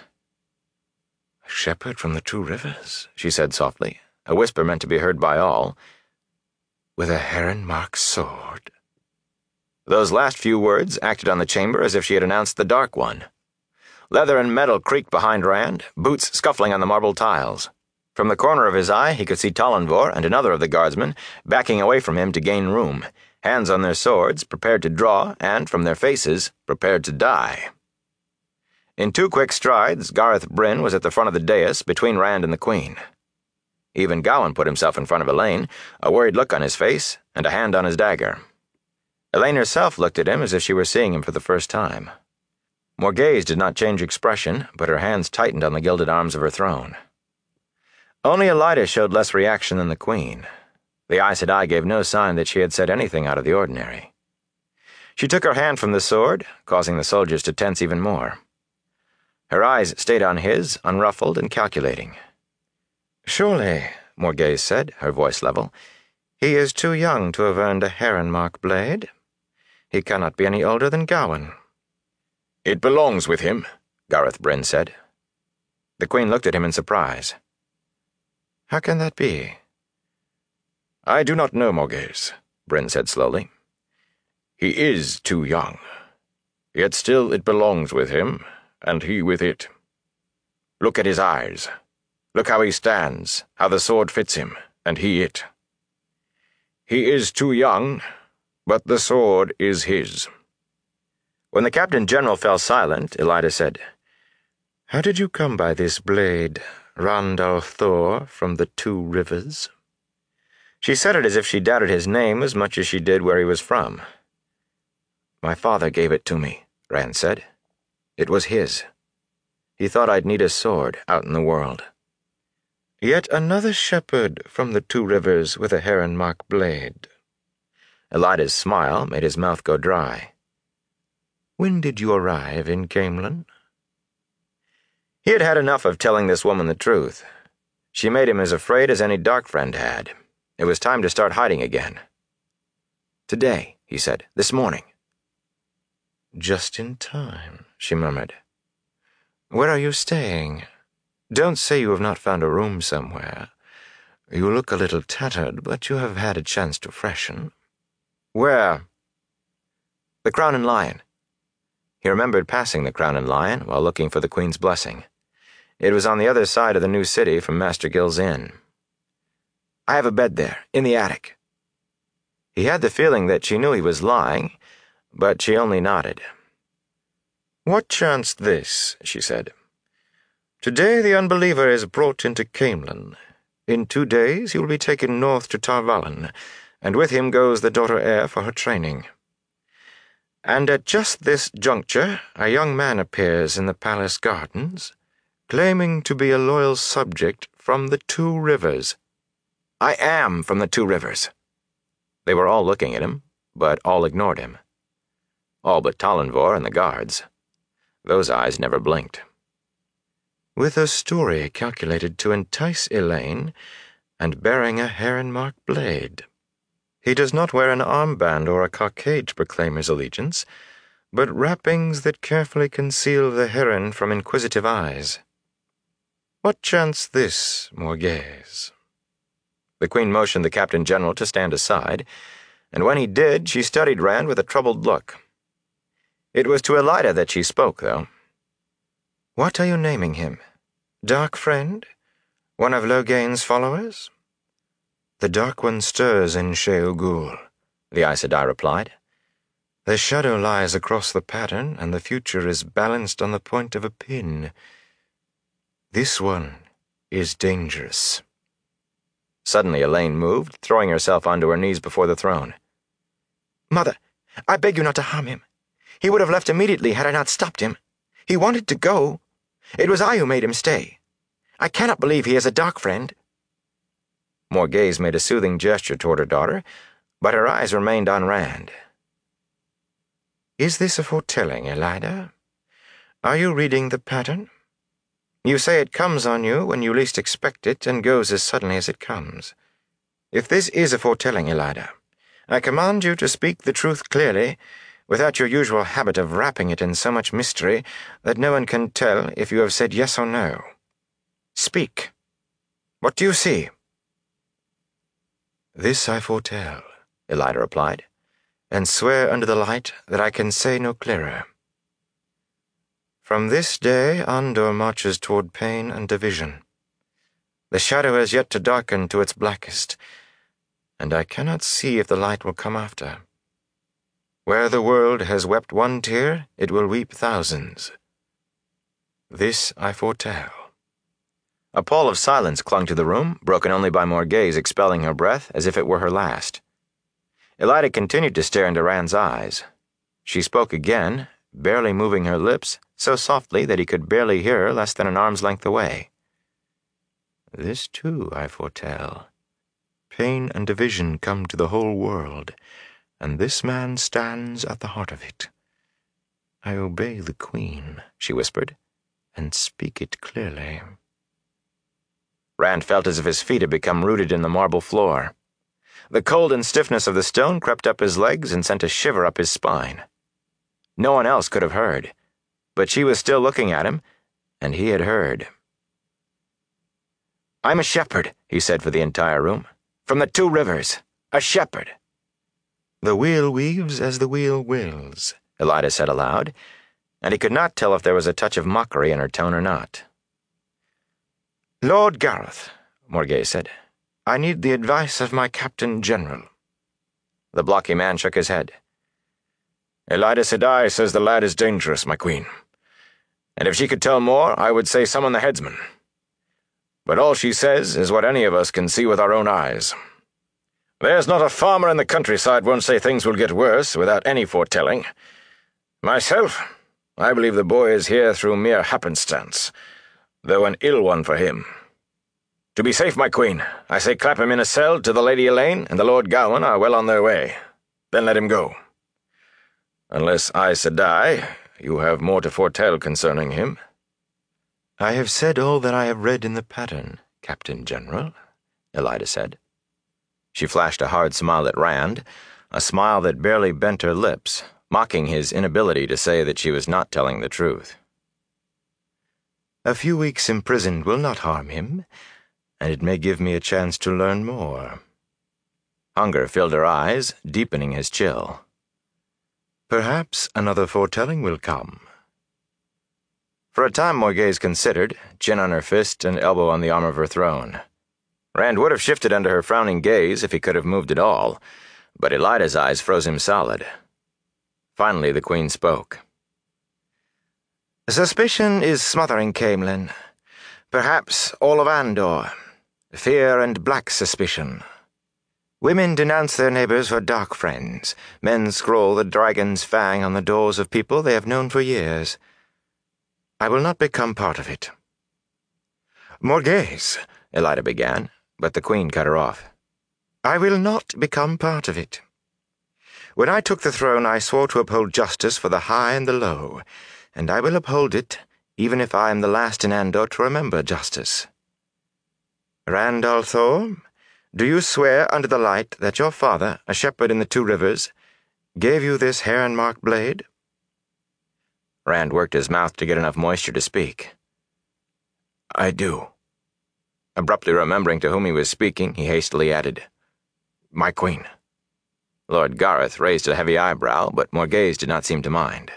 A shepherd from the Two Rivers, she said softly, a whisper meant to be heard by all. With a heron-marked sword. Those last few words acted on the chamber as if she had announced the Dark One. Leather and metal creaked behind Rand, boots scuffling on the marble tiles. From the corner of his eye, he could see Talonvor and another of the guardsmen backing away from him to gain room, hands on their swords, prepared to draw, and, from their faces, prepared to die. In 2 quick strides, Gareth Bryn was at the front of the dais between Rand and the Queen. Even Gowyn put himself in front of Elayne, a worried look on his face, and a hand on his dagger. Elayne herself looked at him as if she were seeing him for the first time. Morghese did not change expression, but her hands tightened on the gilded arms of her throne. Only Elida showed less reaction than the Queen. The Aes Sedai gave no sign that she had said anything out of the ordinary. She took her hand from the sword, causing the soldiers to tense even more. Her eyes stayed on his, unruffled and calculating. Surely, Morghese said, her voice level, he is too young to have earned a heron-mark blade. He cannot be any older than Gowyn. It belongs with him, Gareth Bryn said. The Queen looked at him in surprise. How can that be? I do not know, Morghese, Bryn said slowly. He is too young. Yet still it belongs with him, and he with it. Look at his eyes. Look how he stands, how the sword fits him, and he it. He is too young, but the sword is his. When the Captain General fell silent, Elida said, How did you come by this blade, Rand al'Thor from the Two Rivers? She said it as if she doubted his name as much as she did where he was from. My father gave it to me, Rand said. It was his. He thought I'd need a sword out in the world. Yet another shepherd from the Two Rivers with a heron-mark blade. Elida's smile made his mouth go dry. When did you arrive in Caemlyn? He had had enough of telling this woman the truth. She made him as afraid as any dark friend had. It was time to start hiding again. Today, he said, this morning. Just in time, she murmured. Where are you staying? Don't say you have not found a room somewhere. You look a little tattered, but you have had a chance to freshen. Where? The Crown and Lion. He remembered passing the Crown and Lion while looking for the Queen's blessing. It was on the other side of the new city from Master Gil's Inn. I have a bed there, in the attic." He had the feeling that she knew he was lying, but she only nodded. "What chanced this?" she said. "Today the unbeliever is brought into Camelin. In 2 days he will be taken north to Tar Valon, and with him goes the daughter heir for her training. And at just this juncture a young man appears in the palace gardens, claiming to be a loyal subject from the 2 rivers. "I am from the 2 rivers." They were all looking at him, but all ignored him. All but Talonvor and the guards. Those eyes never blinked. "With a story calculated to entice Elaine, and bearing a heron-marked blade. He does not wear an armband or a cockade to proclaim his allegiance, but wrappings that carefully conceal the heron from inquisitive eyes. What chanced this, Morghese?" The Queen motioned the Captain General to stand aside, and when he did, she studied Rand with a troubled look. It was to Elaida that she spoke, though. "What are you naming him? Dark Friend? One of Loghain's followers?" "The Dark One stirs in Shayol Ghul," the Aes Sedai replied. "The shadow lies across the pattern, and the future is balanced on the point of a pin. This one is dangerous." Suddenly Elaine moved, throwing herself onto her knees before the throne. "Mother, I beg you not to harm him. He would have left immediately had I not stopped him. He wanted to go. It was I who made him stay. I cannot believe he is a Dark Friend." Morghese made a soothing gesture toward her daughter, but her eyes remained on Rand. "Is this a foretelling, Elaida? Are you reading the pattern? You say it comes on you when you least expect it and goes as suddenly as it comes. If this is a foretelling, Elaida, I command you to speak the truth clearly, without your usual habit of wrapping it in so much mystery that no one can tell if you have said yes or no. Speak. What do you see?" "This I foretell," Elaida replied, "and swear under the light that I can say no clearer. From this day Andor marches toward pain and division. The shadow has yet to darken to its blackest, and I cannot see if the light will come after. Where the world has wept one tear, it will weep thousands. This I foretell." A pall of silence clung to the room, broken only by Morghese expelling her breath as if it were her last. Elaida continued to stare into Rand's eyes. She spoke again, barely moving her lips, so softly that he could barely hear her less than an arm's length away. "This too I foretell. Pain and division come to the whole world, and this man stands at the heart of it. I obey the Queen," she whispered, "and speak it clearly." Rand felt as if his feet had become rooted in the marble floor. The cold and stiffness of the stone crept up his legs and sent a shiver up his spine. No one else could have heard, but she was still looking at him, and he had heard. "I'm a shepherd," he said for the entire room. "From the 2 rivers. A shepherd." "The wheel weaves as the wheel wills," Elaida said aloud, and he could not tell if there was a touch of mockery in her tone or not. "Lord Gareth," Morghese said, "I need the advice of my Captain General." The blocky man shook his head. "Elaida Sedai says the lad is dangerous, my queen. And if she could tell more, I would say summon the headsman. But all she says is what any of us can see with our own eyes. There's not a farmer in the countryside won't say things will get worse without any foretelling. Myself, I believe the boy is here through mere happenstance, though an ill one for him. To be safe, my queen, I say clap him in a cell till the Lady Elaine and the Lord Gawain are well on their way. Then let him go. Unless Aes Sedai, you have more to foretell concerning him." "I have said all that I have read in the pattern, Captain General," Elaida said. She flashed a hard smile at Rand, a smile that barely bent her lips, mocking his inability to say that she was not telling the truth. "A few weeks imprisoned will not harm him, and it may give me a chance to learn more." Hunger filled her eyes, deepening his chill. "Perhaps another foretelling will come." For a time Morghese considered, chin on her fist and elbow on the arm of her throne. Rand would have shifted under her frowning gaze if he could have moved at all, but Elida's eyes froze him solid. Finally, the Queen spoke. Suspicion is smothering Caemlyn. Perhaps all of Andor. Fear and black suspicion. Women denounce their neighbors for dark friends. Men scroll the dragon's fang on the doors of people they have known for years. I will not become part of it. Morghese, Elida began, but the Queen cut her off. I will not become part of it. When I took the throne, I swore to uphold justice for the high and the low, and I will uphold it, even if I am the last in Andor to remember justice. Rand al'Thor, do you swear under the light that your father, a shepherd in the Two Rivers, gave you this heron-marked blade? Rand worked his mouth to get enough moisture to speak. I do. Abruptly remembering to whom he was speaking, he hastily added, My Queen. Lord Gareth raised a heavy eyebrow, but Morghese did not seem to mind.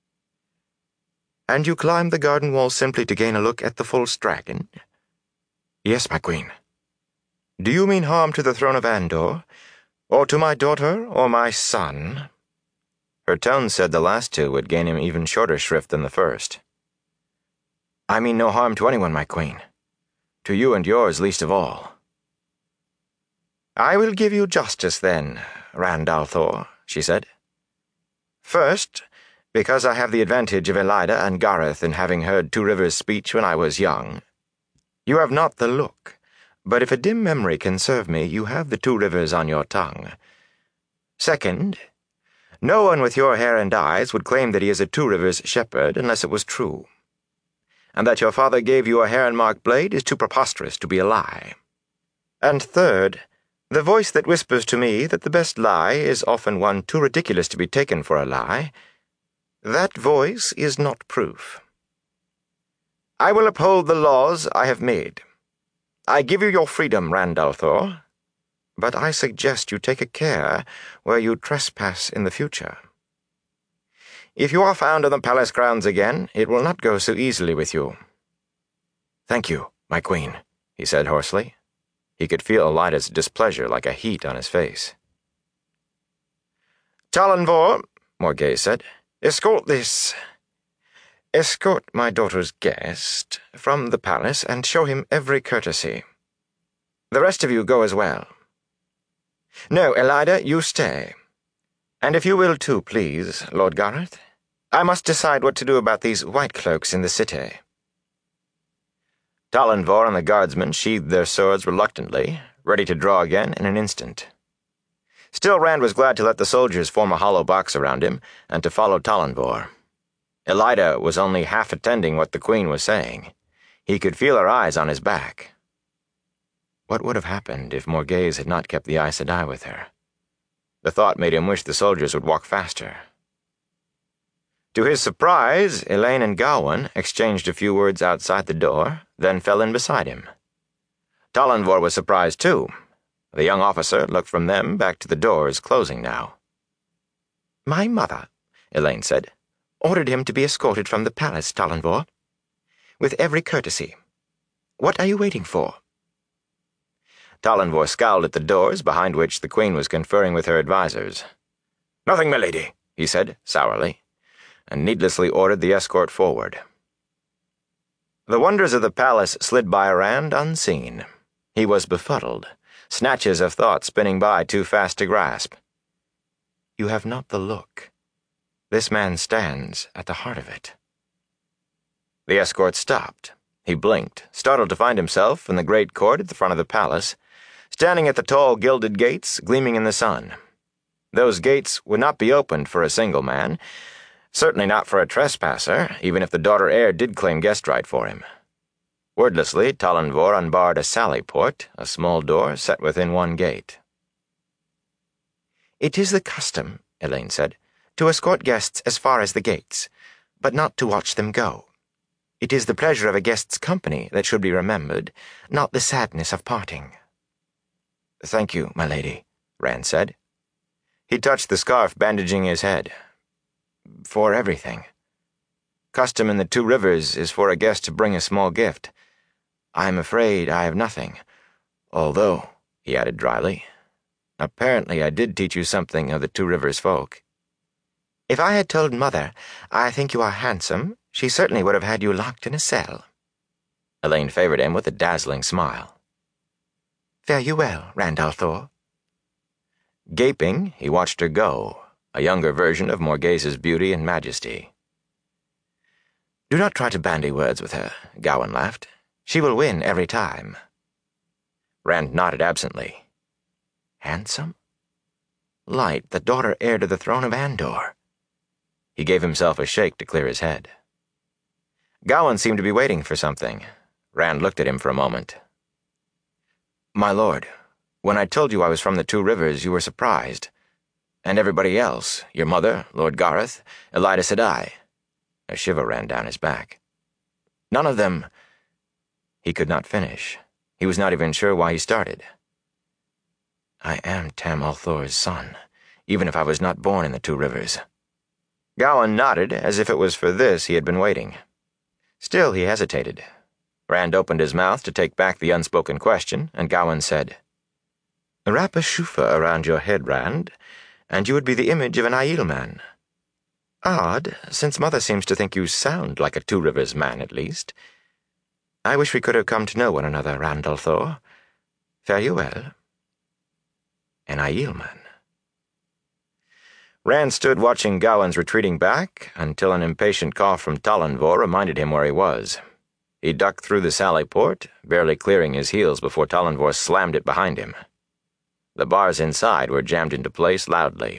And you climbed the garden wall simply to gain a look at the false dragon? Yes, my Queen. Do you mean harm to the throne of Andor, or to my daughter, or my son? Her tone said the last two would gain him even shorter shrift than the first. I mean no harm to anyone, my Queen. To you and yours least of all. I will give you justice, then, Rand al'Thor, she said. First, because I have the advantage of Elida and Gareth in having heard Two Rivers' speech when I was young. You have not the look, but if a dim memory can serve me, you have the Two Rivers on your tongue. Second, no one with your hair and eyes would claim that he is a Two Rivers shepherd unless it was true. And that your father gave you a heron-marked blade is too preposterous to be a lie. And third, the voice that whispers to me that the best lie is often one too ridiculous to be taken for a lie, that voice is not proof. I will uphold the laws I have made. I give you your freedom, Rand al'Thor, but I suggest you take a care where you trespass in the future. If you are found on the palace grounds again, it will not go so easily with you. Thank you, my Queen, he said hoarsely. He could feel Elida's displeasure like a heat on his face. Talon Vor, Morghese said, escort my daughter's guest from the palace and show him every courtesy. The rest of you go as well. No, Elida, you stay. And if you will too, please, Lord Gareth. I must decide what to do about these white cloaks in the city. Talon Vor and the guardsmen sheathed their swords reluctantly, ready to draw again in an instant. Still, Rand was glad to let the soldiers form a hollow box around him and to follow Talon Vor. Elida was only half attending what the Queen was saying. He could feel her eyes on his back. What would have happened if Morghese had not kept the Aes Sedai with her? The thought made him wish the soldiers would walk faster. To his surprise, Elayne and Gawyn exchanged a few words outside the door, then fell in beside him. Talon Vor was surprised too. The young officer looked from them back to the doors closing now. My mother, Elayne said, ordered him to be escorted from the palace, Talon Vor, with every courtesy. What are you waiting for? Talon Vor scowled at the doors behind which the Queen was conferring with her advisers. Nothing, milady, he said, sourly, and needlessly ordered the escort forward. The wonders of the palace slid by Rand unseen. He was befuddled, snatches of thought spinning by too fast to grasp. You have not the look. This man stands at the heart of it. The escort stopped. He blinked, startled to find himself in the great court at the front of the palace, standing at the tall gilded gates gleaming in the sun. Those gates would not be opened for a single man, certainly not for a trespasser, even if the daughter heir did claim guest right for him. Wordlessly, Talon Vor unbarred a sally port, a small door set within one gate. It is the custom, Elayne said, to escort guests as far as the gates, but not to watch them go. It is the pleasure of a guest's company that should be remembered, not the sadness of parting. Thank you, my lady, Rand said. He touched the scarf bandaging his head. For everything. Custom in the Two Rivers is for a guest to bring a small gift. I am afraid I have nothing. Although, he added dryly, apparently I did teach you something of the Two Rivers folk. If I had told Mother, I think you are handsome, she certainly would have had you locked in a cell. Elaine favored him with a dazzling smile. Fare you well, Randall Thor. Gaping, he watched her go, a younger version of Morghase's beauty and majesty. Do not try to bandy words with her, Gowon laughed. She will win every time. Rand nodded absently. Handsome? Light, the daughter heir to the throne of Andor. He gave himself a shake to clear his head. Gowon seemed to be waiting for something. Rand looked at him for a moment. My lord, when I told you I was from the Two Rivers, you were surprised. And everybody else, your mother, Lord Gareth, Elaida Sedai. A shiver ran down his back. None of them... He could not finish. He was not even sure why he started. I am Tam al'Thor's son, even if I was not born in the Two Rivers. Gowon nodded, as if it was for this he had been waiting. Still he hesitated. Rand opened his mouth to take back the unspoken question, and Gowon said, Wrap a shufa around your head, Rand, and you would be the image of an Aiel man. Odd, since Mother seems to think you sound like a Two Rivers man, at least. I wish we could have come to know one another, Randall Thor. Fare you well. An Aiel man. Rand stood watching Gowon's retreating back until an impatient cough from Talonvor reminded him where he was. He ducked through the sally port, barely clearing his heels before Talonvor slammed it behind him. The bars inside were jammed into place loudly.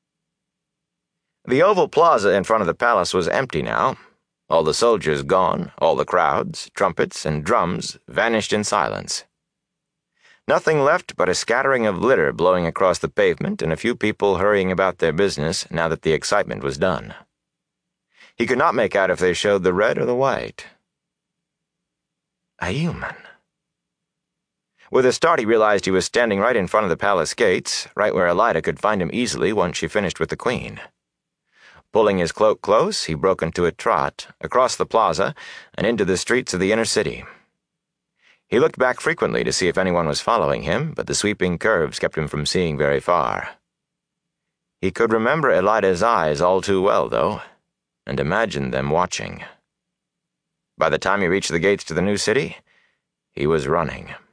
The oval plaza in front of the palace was empty now. All the soldiers gone, all the crowds, trumpets, and drums vanished in silence. Nothing left but a scattering of litter blowing across the pavement and a few people hurrying about their business now that the excitement was done. He could not make out if they showed the red or the white. Aiel man. With a start he realized he was standing right in front of the palace gates, right where Elaida could find him easily once she finished with the Queen. Pulling his cloak close, he broke into a trot, across the plaza, and into the streets of the inner city. He looked back frequently to see if anyone was following him, but the sweeping curves kept him from seeing very far. He could remember Elaida's eyes all too well, though, and imagined them watching. By the time he reached the gates to the new city, he was running.